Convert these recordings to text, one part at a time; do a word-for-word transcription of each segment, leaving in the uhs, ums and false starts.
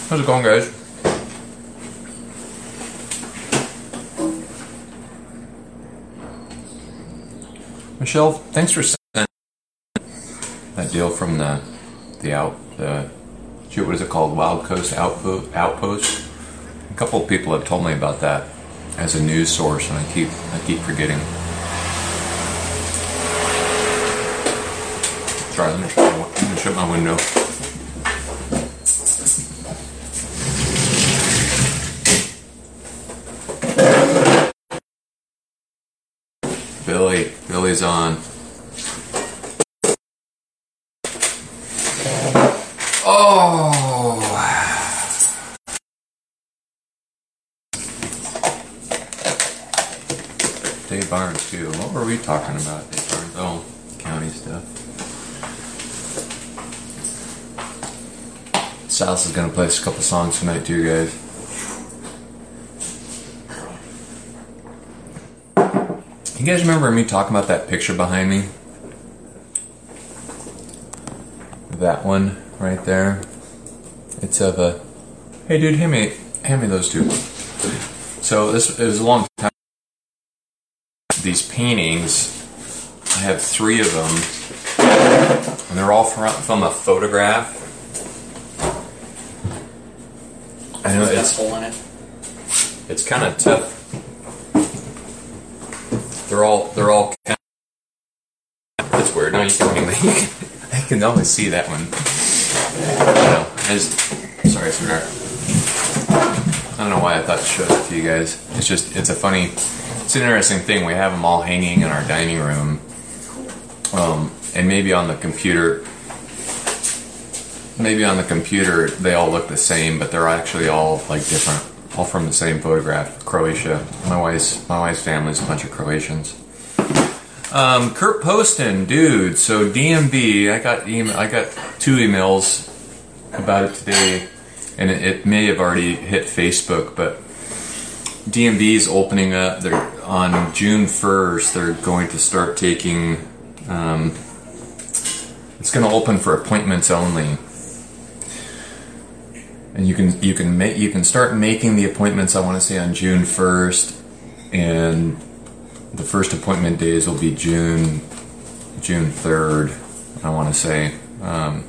How's it going, guys? Michelle, thanks for sending that deal from the the out the shoot. What is it called? Wild Coast Outpost. Outpost. A couple of people have told me about that as a news source, and I keep I keep forgetting. Sorry, let me shut my, let me shut my window. Billy, Billy's on. Oh. Dave Barnes too. What were we talking about? Dave Barnes. Oh, county stuff. South is gonna play us a couple songs tonight too, guys. You guys remember me talking about that picture behind me? That one right there. It's of a. Hey, dude, hand me, hand me those two. So this it was a long time. These paintings, I have three of them, and they're all from from a photograph. I know it's hole in it. It's kind of tough. They're all they're all. That's weird. No, you can only you can, I can only see that one. I know. I just, sorry, sweetheart. I don't know why I thought to show that to you guys. It's just it's a funny, it's an interesting thing. We have them all hanging in our dining room, um, and maybe on the computer. Maybe on the computer they all look the same, but they're actually all like different, all from the same photograph. Croatia. My wife's my wife's family's a bunch of Croatians. Um, Kurt Poston, dude. So D M V, I got email, I got two emails about it today, and it, it may have already hit Facebook, but D M V is opening up. They're on June first. They're going to start taking. Um, it's going to open for appointments only. And you can you can make you can start making the appointments. I want to say on June first, and the first appointment days will be June June third. I want to say, um,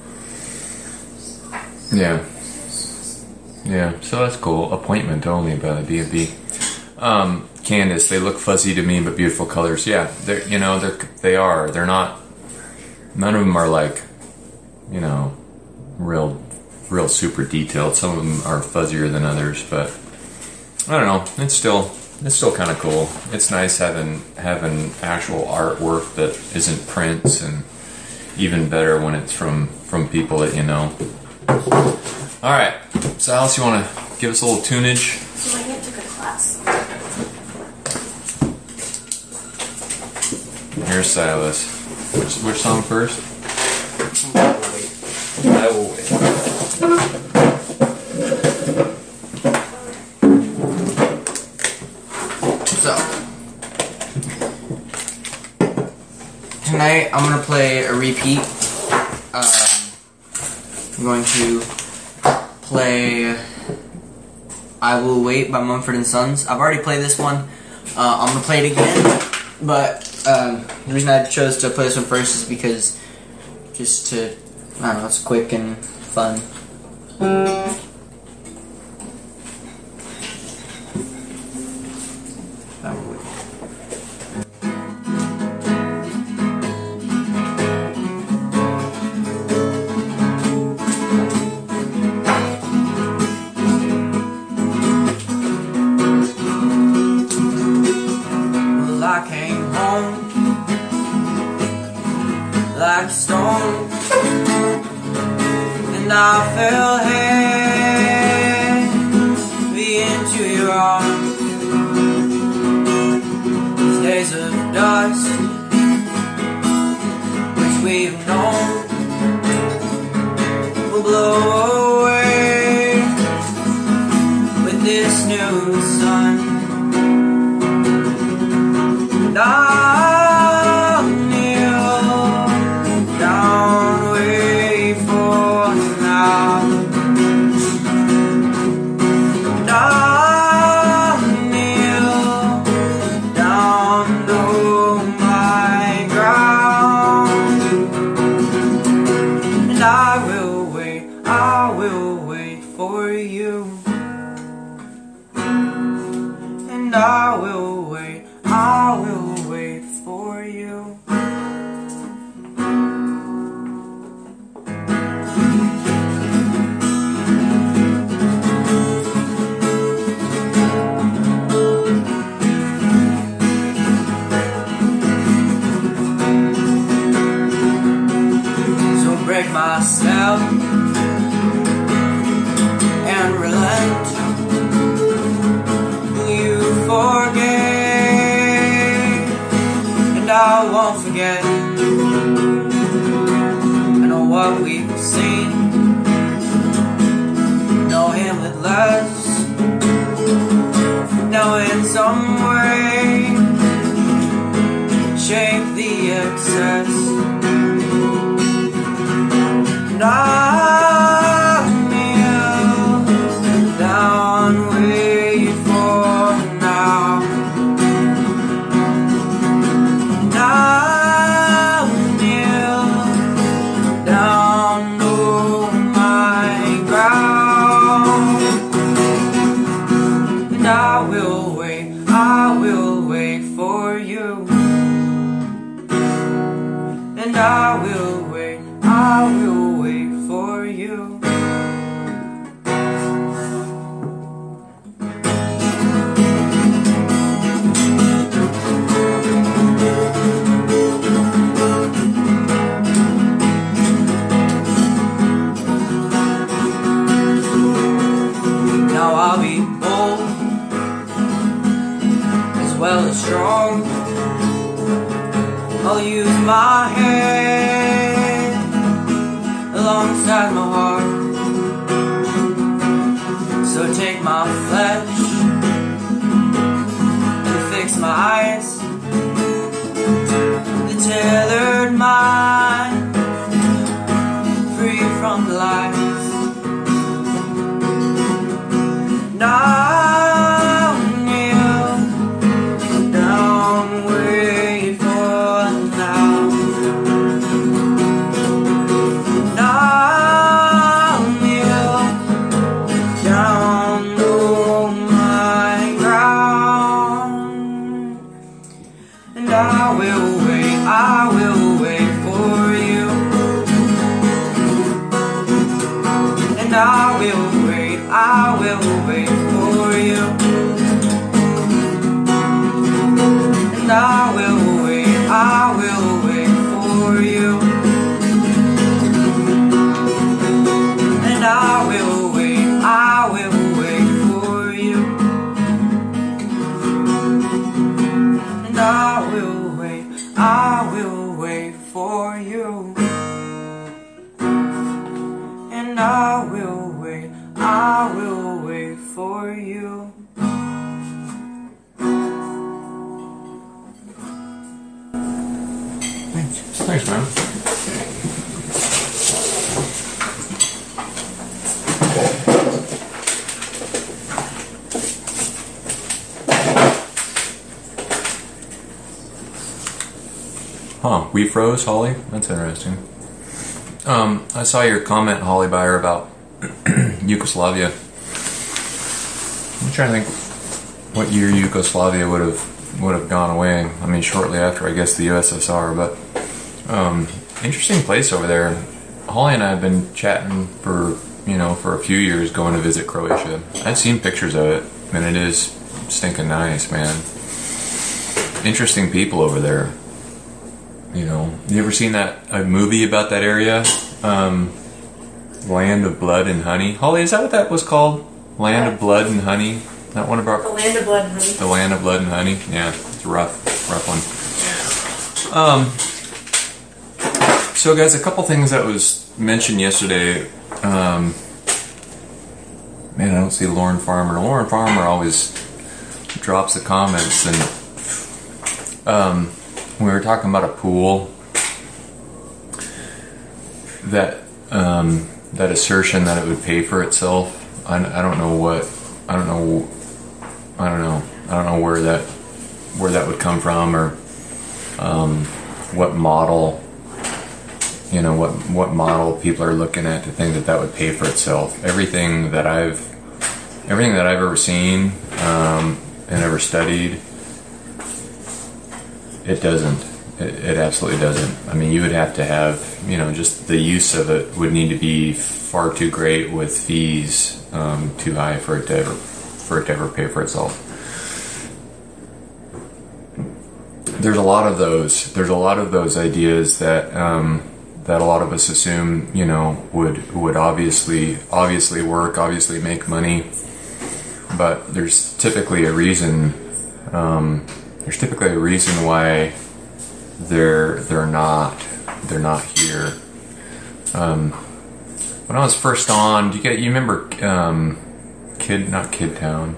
yeah, yeah. So that's cool. Appointment only by the D M V. Um, Candace, they look fuzzy to me, but beautiful colors. Yeah, they're you know they're they are. They're not. None of them are like, you know, real. real super detailed. Some of them are fuzzier than others, but I don't know. It's still it's still kind of cool. It's nice having having actual artwork that isn't prints, and even better when it's from from people that you know. All right, so Alice, you want to give us a little tunage? So my aunt took a class. Here's Silas. Which which song first? I will wait. So tonight I'm gonna play a repeat. Um, I'm going to play "I Will Wait" by Mumford and Sons. I've already played this one. Uh, I'm gonna play it again, but um, the reason I chose to play this one first is because just to I don't know, it's quick and fun. Well, I came home like a stone, and I fell heavy into your arms. These days of dust, which we've known, will blow away with this new sun. And I'll kneel down, wait for now. you, and I will wait, I will wait for you. So break my step and relent. Will you forget? And I won't forget. I know what we've seen, know him with less. Now in some way, shape the excess. And I I will wait, I will wait for you. Now I'll be bold as well as strong. I'll use my head alongside my heart. So take my flesh and fix my eyes. The tethered mind, free from the lies. Now and I will wait, I will wait for you. And I will wait, I will wait for you. And I will wait, I will wait for you. And I will wait, I will wait for you. And I will wait, I will wait for you. And I will wait, I will wait for you. Thanks. Thanks, man. Huh, we froze, Holly? That's interesting. Um, I saw your comment, Holly Byer, about Yugoslavia. I'm trying to think what year Yugoslavia would have would have gone away. I mean, shortly after, I guess, the U S S R. But um, interesting place over there. Holly and I have been chatting for you know for a few years, going to visit Croatia. I've seen pictures of it, and it is stinking nice, man. Interesting people over there. You know, you ever seen that a movie about that area? Um, Land of Blood and Honey. Holly, is that what that was called? Land what? of Blood and Honey. That one about the Land of Blood and Honey. The Land of Blood and Honey. Yeah, it's a rough, rough one. Um. So, guys, a couple things that was mentioned yesterday. Um, man, I don't see Lauren Farmer. Lauren Farmer always drops the comments, and um. we were talking about a pool, that um, that assertion that it would pay for itself. I, I don't know what I don't know I don't know I don't know where that where that would come from, or um, what model you know what what model people are looking at to think that that would pay for itself. Everything that I've everything that I've ever seen um, and ever studied, it doesn't. It, it absolutely doesn't. I mean, you would have to have, you know, just the use of it would need to be far too great with fees um, too high for it to ever for it to ever pay for itself. There's a lot of those. There's a lot of those ideas that um, that a lot of us assume, you know, would would obviously obviously work, obviously make money, but there's typically a reason. Um, there's typically a reason why they're they're not they're not here. Um, when I was first on, do you get you remember um, Kid not Kid Town?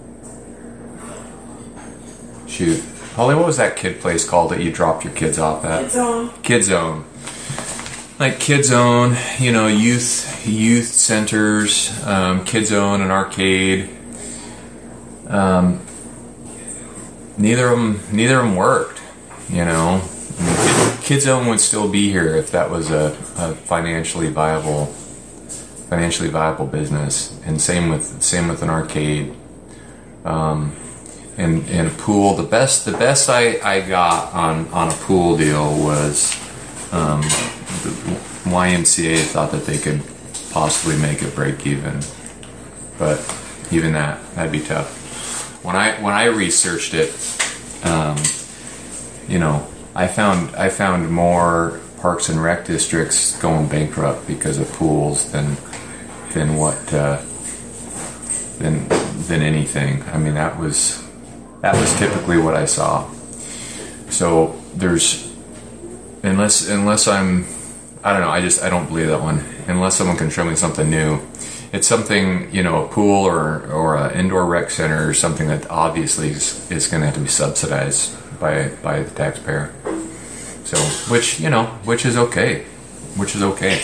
Shoot. Holly, what was that kid place called that you dropped your kids off at? Kid Zone. Kid Zone. Like Kid Zone, you know, youth youth centers, um, Kid Zone, an arcade. Um, neither of them, neither of them worked. You know, I mean, Kid, Kid Zone would still be here if that was a, a financially viable, financially viable business. And same with same with an arcade. Um, And, and a pool. The best the best I, I got on, on a pool deal was um, the Y M C A thought that they could possibly make it break even, but even that that'd be tough. When I when I researched it, um, you know, I found I found more parks and rec districts going bankrupt because of pools than than what uh, than than anything. I mean, that was. That was typically what I saw. So there's, unless unless I'm, I don't know. I just I don't believe that one. Unless someone can show me something new, it's something, you know, a pool or or an indoor rec center or something that obviously is, is going to have to be subsidized by by the taxpayer. So which you know which is okay, which is okay.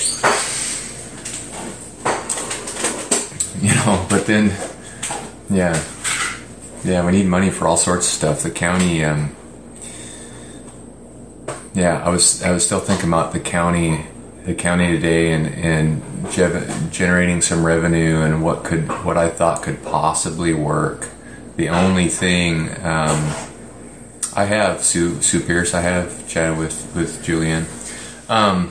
You know, but then, yeah. Yeah, we need money for all sorts of stuff. The county, um, yeah, I was I was still thinking about the county, the county today, and and ge- generating some revenue and what could what I thought could possibly work. The only thing um, I have Sue Sue Pierce, I have chatted with with Julianne. Um,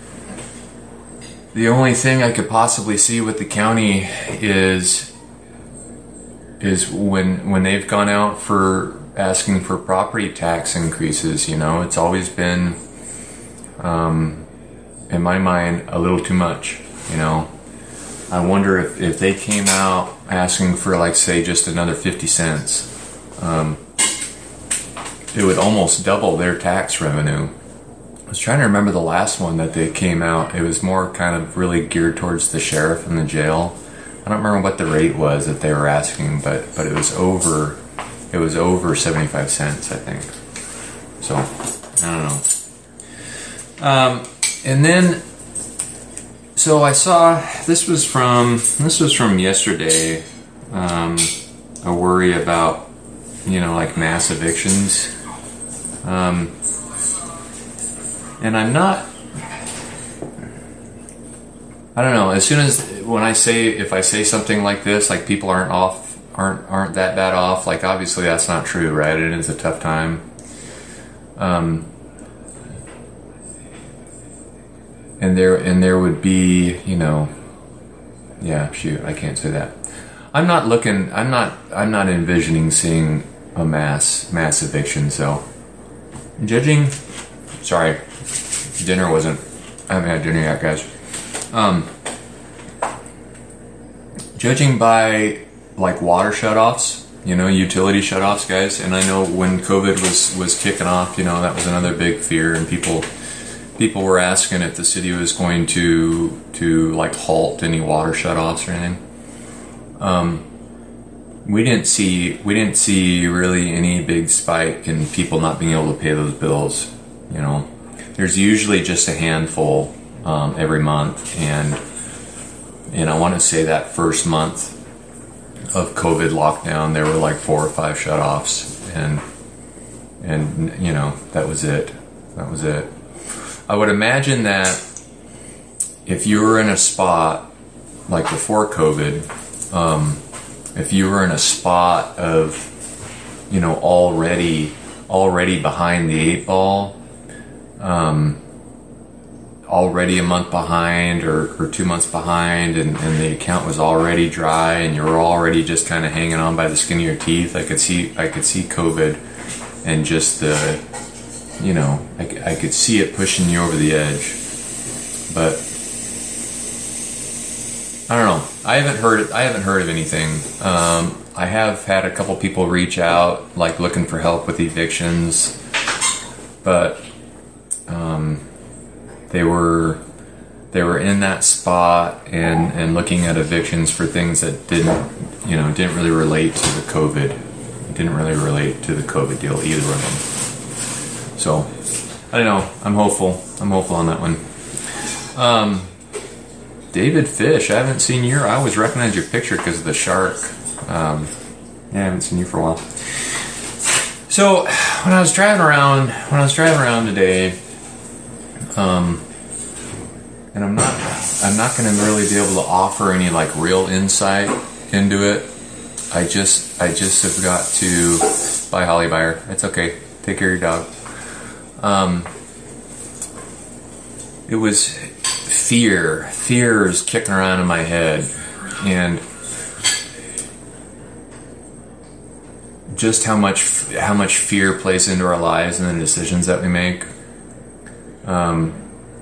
the only thing I could possibly see with the county is. is when when they've gone out for asking for property tax increases. You know, it's always been, um, in my mind, a little too much. You know, I wonder if, if they came out asking for, like, say, just another fifty cents, um, it would almost double their tax revenue. I was trying to remember the last one that they came out. It was more kind of really geared towards the sheriff and the jail. I don't remember what the rate was that they were asking, but, but it was over it was over seventy-five cents, I think. So I don't know. Um, and then, so I saw this was from this was from yesterday. Um, a worry about, you know, like mass evictions. Um, and I'm not. I don't know. As soon as when I say if I say something like this, like people aren't off, aren't aren't that bad off. Like obviously that's not true, right? It is a tough time. Um, and there and there would be, you know, yeah. Shoot, I can't say that. I'm not looking. I'm not. I'm not envisioning seeing a mass mass eviction. So, judging. Sorry, dinner wasn't. I haven't had dinner yet, guys. Um, judging by like water shutoffs, you know, utility shutoffs, guys, and I know when COVID was, was kicking off, you know, that was another big fear, and people people were asking if the city was going to to like halt any water shutoffs or anything. Um, we didn't see we didn't see really any big spike in people not being able to pay those bills. You know, there's usually just a handful. Um, every month, and and I want to say that first month of COVID lockdown, there were like four or five shutoffs, and and you know that was it. That was it. I would imagine that if you were in a spot like before COVID, um, if you were in a spot of, you know, already already behind the eight ball, um, already a month behind or, or two months behind, and, and the account was already dry, and you were already just kind of hanging on by the skin of your teeth. I could see I could see COVID and just the, you know, I, I could see it pushing you over the edge. But I don't know. I haven't heard. I haven't heard of anything. Um, I have had a couple people reach out, like looking for help with evictions, but um, they were they were in that spot and, and looking at evictions for things that didn't, you know, didn't really relate to the COVID. Didn't really relate to the COVID deal, either of them. So I don't know. I'm hopeful. I'm hopeful on that one. Um, David Fish, I haven't seen your. I always recognize your picture because of the shark. Um, yeah, I haven't seen you for a while. So when I was driving around, when I was driving around today, um, and I'm not, I'm not going to really be able to offer any like real insight into it. I just, I just have got to buy Holly Buyer. It's okay. Take care of your dog. Um, it was fear. Fear is kicking around in my head, and just how much how much fear plays into our lives and the decisions that we make. Um,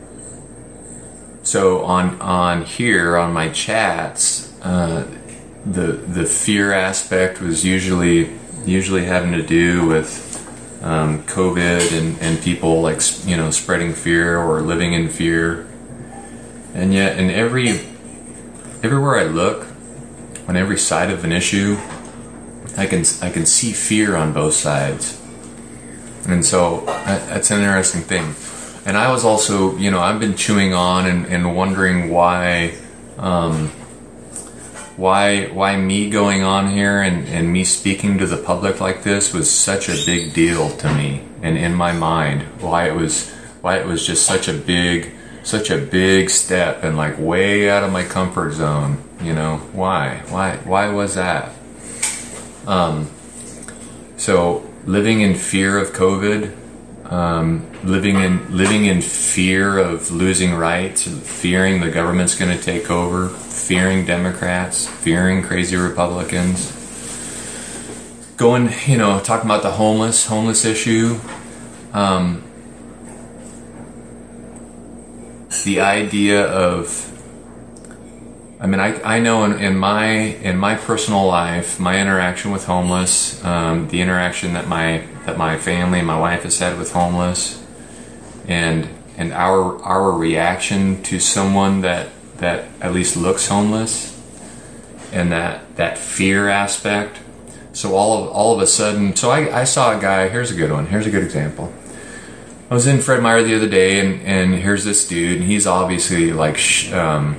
so on on here on my chats, uh, the the fear aspect was usually usually having to do with um, COVID and, and people like, you know, spreading fear or living in fear. And yet, in every everywhere I look, on every side of an issue, I can I can see fear on both sides, and so that, that's an interesting thing. And I was also, you know, I've been chewing on and, and wondering why, um, why why me going on here and, and me speaking to the public like this was such a big deal to me, and in my mind, why it was why it was just such a big. Such a big step and like way out of my comfort zone, you know. Why? Why? Why was that? Um, so living in fear of COVID, um, living in living in fear of losing rights, fearing the government's going to take over, fearing Democrats, fearing crazy Republicans. Going, you know, talking about the homeless homeless issue. Um, The idea of, I mean, I I know in, in my in my personal life, my interaction with homeless, um, the interaction that my that my family and my wife has had with homeless, and and our our reaction to someone that that at least looks homeless, and that that fear aspect. So all of all of a sudden, so I, I saw a guy. Here's a good one. Here's a good example. I was in Fred Meyer the other day, and, and here's this dude, and he's obviously like, sh- um,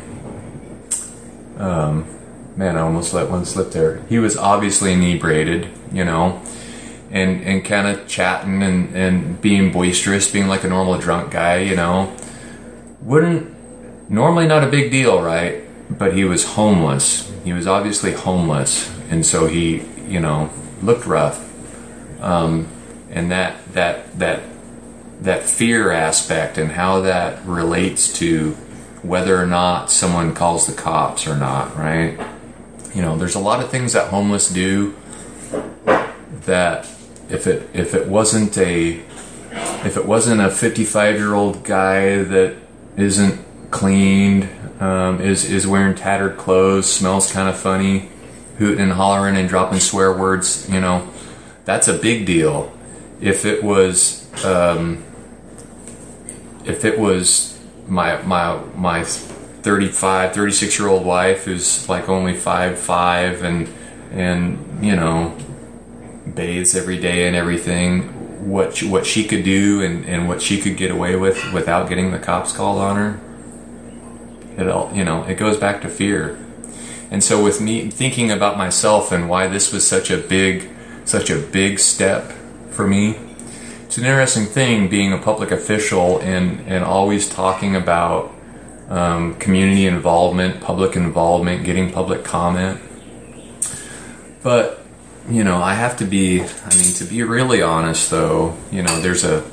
um, man, I almost let one slip there. He was obviously inebriated, you know, and, and kind of chatting and, and being boisterous, being like a normal drunk guy, you know. Wouldn't, normally not a big deal, right? But he was homeless. He was obviously homeless, and so he, you know, looked rough. Um, and that, that, that, that fear aspect and how that relates to whether or not someone calls the cops or not, right? You know, there's a lot of things that homeless do that if it if it wasn't a if it wasn't a fifty-five year old guy that isn't cleaned, um, is is wearing tattered clothes, smells kind of funny, hooting and hollering and dropping swear words, you know, that's a big deal. If it was um, if it was my my my thirty-five, thirty-six year old wife who's like only five five and and you know bathes every day and everything, what she, what she could do and, and what she could get away with without getting the cops called on her, it all, you know, it goes back to fear. And so with me thinking about myself and why this was such a big such a big step for me, it's an interesting thing being a public official and, and always talking about um, community involvement, public involvement, getting public comment. but, you know, I have to be, I mean, to be really honest, though, you know, there's a,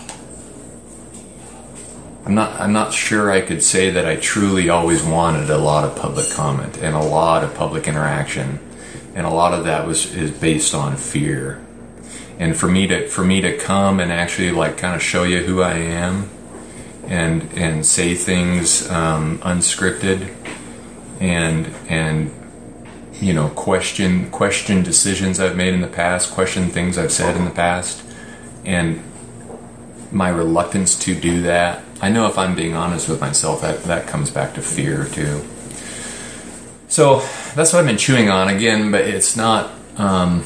I'm not, I'm not sure I could say that I truly always wanted a lot of public comment and a lot of public interaction. And a lot of that was, is based on fear. And for me to, for me to come and actually like kind of show you who I am and, and say things, um, unscripted and, and, you know, question question decisions I've made in the past, question things I've said in the past, and my reluctance to do that. I know if I'm being honest with myself, that, that comes back to fear too. So that's what I've been chewing on again, but it's not, um,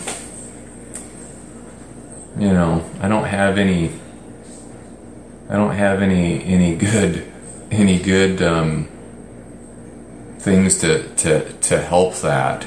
you know, I don't have any, I don't have any, any good, any good, um, things to, to, to help that.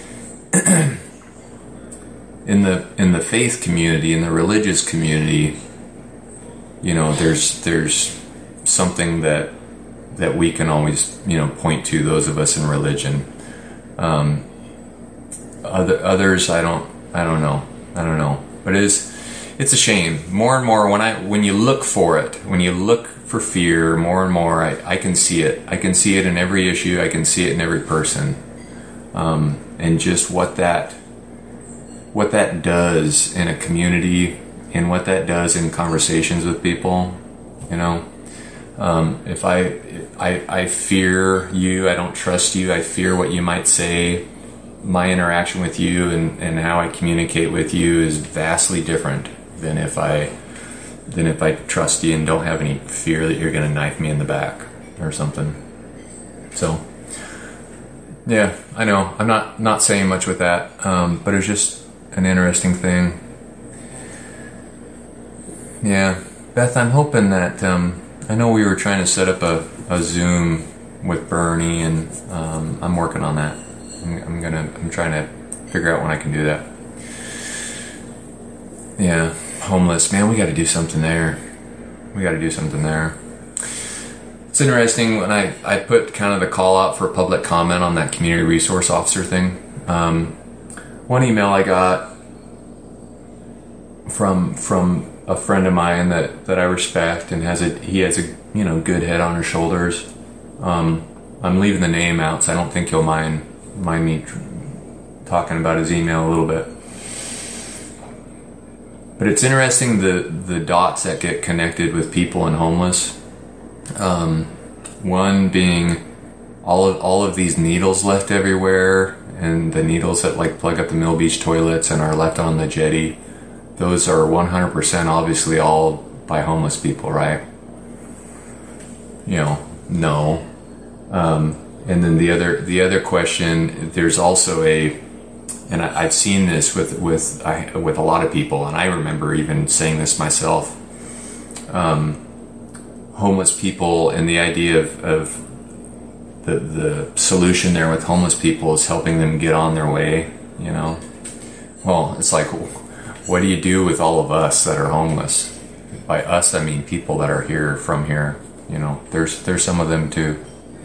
in the in the faith community, in the religious community, you know, there's there's something that that we can always, you know, point to, those of us in religion. Um, other others, I don't I don't know. I don't know. But it is it's a shame. More and more when I when you look for it, when you look for fear, more and more I, I can see it. I can see it in every issue. I can see it in every person. Um, and just what that what that does in a community and what that does in conversations with people, you know. Um, if I, I I fear you, I don't trust you, I fear what you might say, my interaction with you and, and how I communicate with you is vastly different than if I than if I trust you and don't have any fear that you're going to knife me in the back or something. So, yeah, I know. I'm not, not saying much with that, um, but it's just an interesting thing. Yeah, Beth, I'm hoping that, um, I know we were trying to set up a, a Zoom with Bernie, and um, I'm working on that. I'm, I'm gonna, I'm trying to figure out when I can do that. Yeah, homeless, man, we got to do something there. We got to do something there. It's interesting when I, I put kind of the call out for public comment on that community resource officer thing. Um, one email I got from from a friend of mine that, that I respect and has a he has a you know good head on his shoulders. Um, I'm leaving the name out, so I don't think you'll mind mind me talking about his email a little bit. But it's interesting the the dots that get connected with people and homeless. Um, one being all of all of these needles left everywhere, and the needles that like plug up the Mill Beach toilets and are left on the jetty. Those are one hundred percent obviously all by homeless people, right? You know, no. Um, and then the other the other question, there's also a, and I, I've seen this with with I, with a lot of people, and I remember even saying this myself. Um, homeless people, and the idea of, of the the solution there with homeless people is helping them get on their way. You know, well, it's like, what do you do with all of us that are homeless? By us, I mean people that are here from here. You know, there's there's some of them too.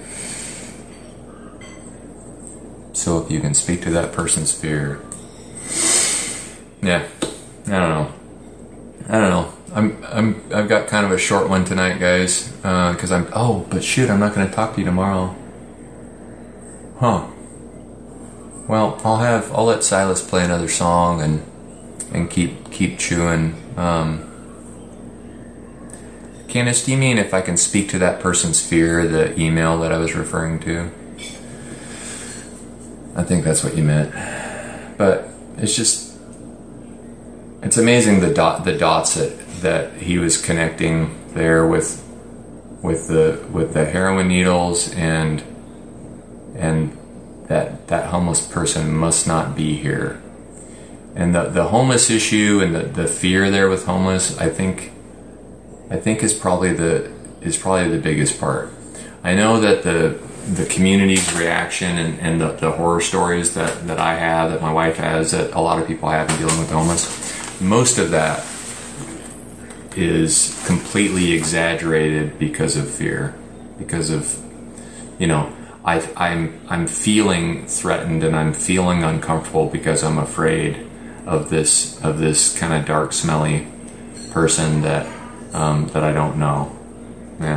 So if you can speak to that person's fear, yeah, I don't know, I don't know. I'm I'm I've got kind of a short one tonight, guys, because uh, I'm oh, but shoot, I'm not going to talk to you tomorrow. Huh. Well, I'll have I'll let Silas play another song and and keep keep chewing. Um, Candace, do you mean if I can speak to that person's fear, the email that I was referring to? I think that's what you meant. But it's just, it's amazing the dot the dots that, that he was connecting there with with the with the heroin needles and and that that homeless person must not be here. And the the homeless issue and the, the fear there with homeless, I think I think is probably the is probably the biggest part. I know that the the community's reaction and, and the, the horror stories that, that I have, that my wife has, that a lot of people have in dealing with homeless, most of that is completely exaggerated because of fear. Because of, you know, I, I'm I'm feeling threatened and I'm feeling uncomfortable because I'm afraid of this of this kind of dark, smelly person that um, that I don't know. Yeah.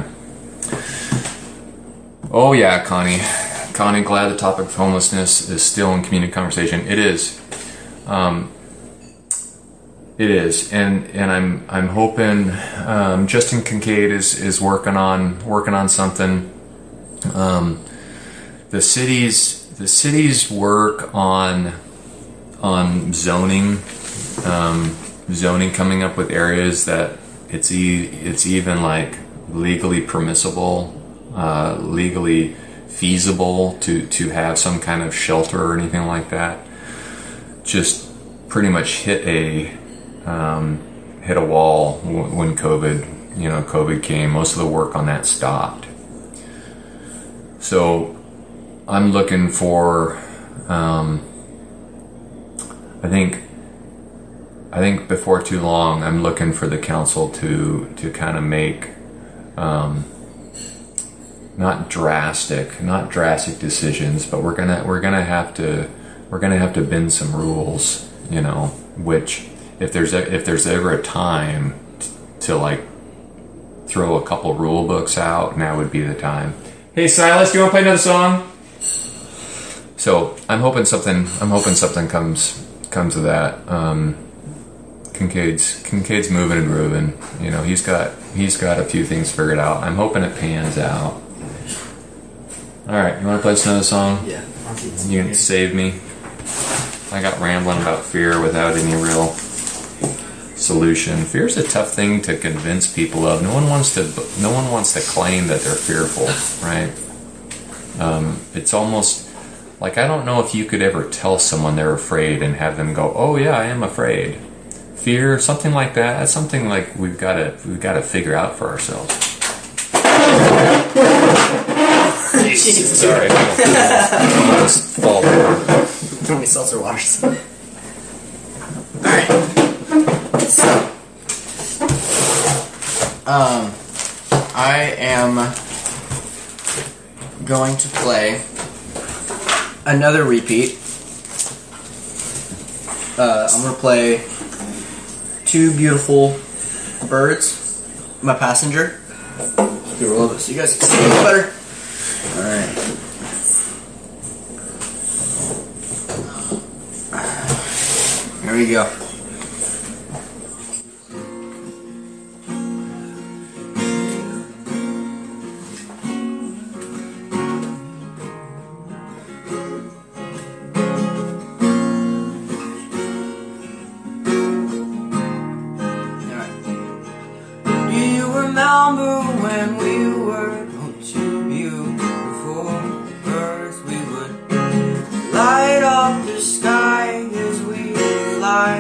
Oh yeah, Connie. Connie, glad the topic of homelessness is still in community conversation. It is. Um, it is, and and I'm I'm hoping um, Justin Kincaid is is working on working on something. Um, the city's the city's work on on zoning, um, zoning, coming up with areas that it's e- it's even like legally permissible, uh, legally feasible to to have some kind of shelter or anything like that. Just pretty much hit a um, hit a wall w- when COVID, you know, COVID came. Most of the work on that stopped. So I'm looking for, um, I think, I think before too long, I'm looking for the council to to kind of make, um, not drastic, not drastic decisions, but we're gonna we're gonna have to we're gonna have to bend some rules, you know. Which, if there's a, if there's ever a time t- to like throw a couple rule books out, now would be the time. Hey Silas, do you want to play another song? So I'm hoping something. I'm hoping something comes comes of that. Um, Kincaid's Kincaid's moving and grooving. You know, he's got he's got a few things figured out. I'm hoping it pans out. All right, you want to play us another song? Yeah. You can save me. I got rambling about fear without any real solution. Fear's a tough thing to convince people of. No one wants to. No one wants to claim that they're fearful, right? Um, it's almost like, I don't know if you could ever tell someone they're afraid and have them go, "Oh yeah, I am afraid." Fear, something like that. That's something like we've got to we've got to figure out for ourselves. Jesus. Sorry, I almost fall over. Throw me seltzer waters. Alright. So, um, I am going to play another repeat. Uh, I'm going to play Two Beautiful Birds, My Passenger. Do a little bit so you guys can see it better. Alright. Here we go. Do you remember when we were two beautiful birds? We would light up the sky as we fly.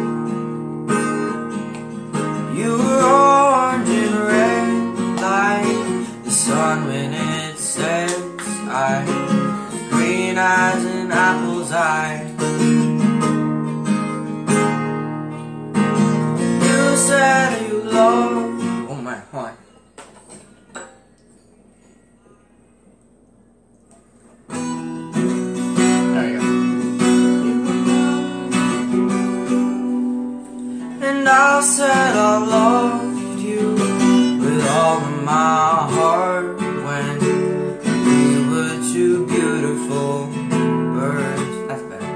You were orange and red like the sun when it sets. I green eyes and apple's eyes. You said you loved. Oh my, hold on. There you go. And I said I loved you with all of my heart when we were two beautiful birds. That's better.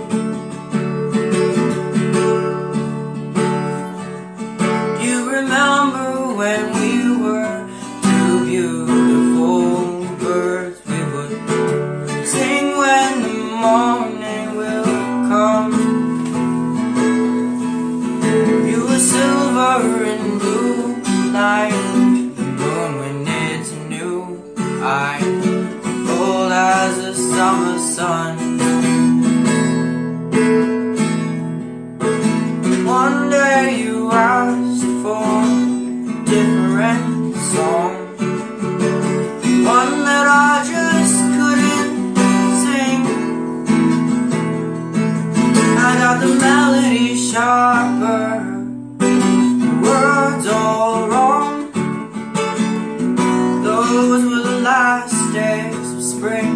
You remember when we were two beautiful birds? We would sing when the morning will come. You were silver and blue like the moon when it's new. I cold as the summer sun. One day you asked for a different song, one that I just couldn't sing. I got the melody sharper, the words all wrong. Those were the last days of spring.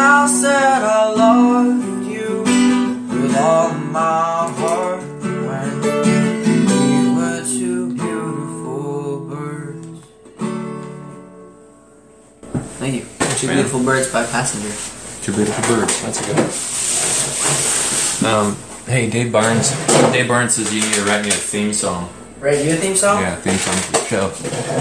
I said I loved you with all my heart when we were two beautiful birds. Thank you. Two Man. Beautiful Birds by Passenger. Two Beautiful Birds. That's a good one. Um, hey, Dave Barnes. Dave Barnes says you need to write me a theme song. Write you a theme song? Yeah, theme song for the show.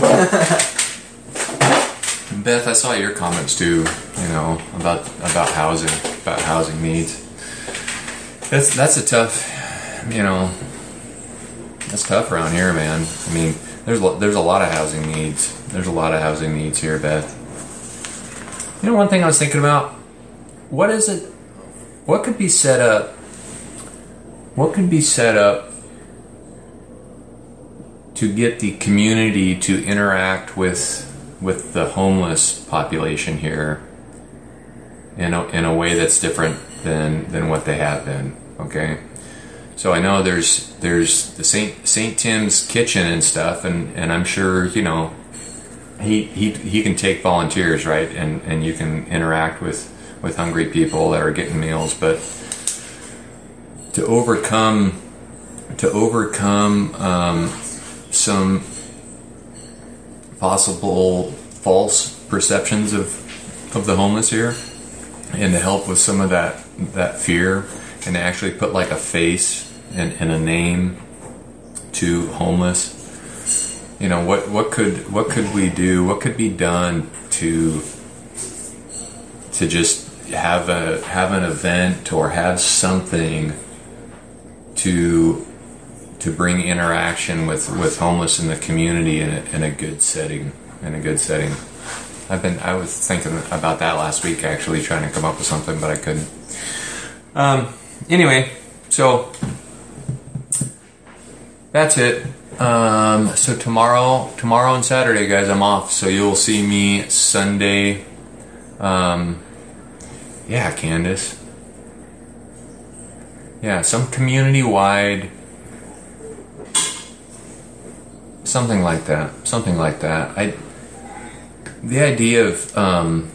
Beth, I saw your comments too. You know about about housing, about housing needs. That's that's a tough. You know, that's tough around here, man. I mean, there's there's a lot of housing needs. There's a lot of housing needs here, Beth. You know, one thing I was thinking about. What is it? What could be set up? What could be set up to get the community to interact with with the homeless population here in a, in a way that's different than than what they have been? Okay, so I know there's there's the Saint Saint Tim's kitchen and stuff, and, and I'm sure you know he he he can take volunteers, right, and and you can interact with. with hungry people that are getting meals, but to overcome to overcome um, some possible false perceptions of of the homeless here, and to help with some of that that fear, and to actually put like a face and, and a name to homeless. You know, what what could what could we do? What could be done to to just have a have an event or have something to to bring interaction with, with homeless in the community in a, in a good setting in a good setting. I've been I was thinking about that last week, actually trying to come up with something, but I couldn't. Um, anyway, so that's it. Um, so tomorrow tomorrow and Saturday, guys, I'm off. So you'll see me Sunday. Um, Yeah, Candace. Yeah, some community-wide, something like that. Something like that. I. The idea of, um,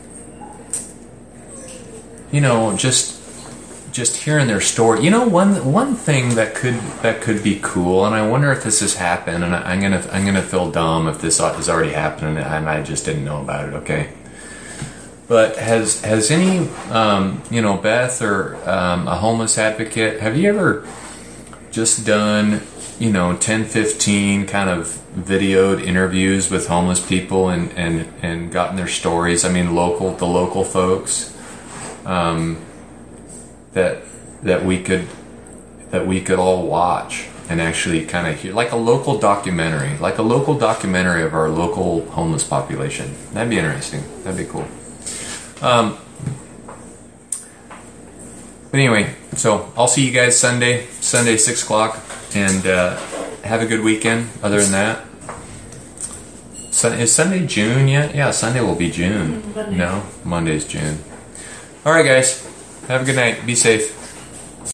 you know, just just hearing their story. You know, one one thing that could that could be cool, and I wonder if this has happened. And I, I'm gonna I'm gonna feel dumb if this has already happened and I just didn't know about it. Okay. But has has any, um, you know, Beth or um, a homeless advocate, have you ever just done, you know, ten, fifteen kind of videoed interviews with homeless people and, and, and gotten their stories? I mean, local, the local folks um, that that we could that we could all watch and actually kind of hear, like a local documentary, like a local documentary of our local homeless population. That'd be interesting. That'd be cool. Um, but anyway, so I'll see you guys Sunday, Sunday six o'clock, and uh, have a good weekend. Other than that, Sun- is Sunday June yet? Yeah, Sunday will be June. Monday. No, Monday's June. All right, guys, have a good night. Be safe.